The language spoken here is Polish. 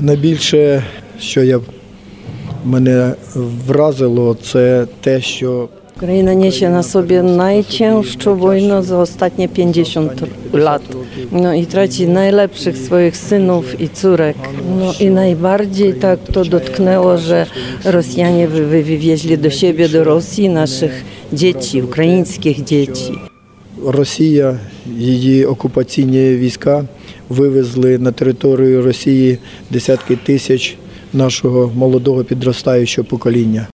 Найбільше, що мене вразило, це те, що Ukraina niesie na sobie najcięższą wojnę za ostatnie 50 lat. No i traci najlepszych swoich synów i córek. No i najbardziej tak to dotknęło, że Rosjanie wywieźli do siebie, do Rosji naszych dzieci, ukraińskich dzieci. Росія, її окупаційні війська вивезли на територію Росії десятки тисяч нашого молодого підростаючого покоління.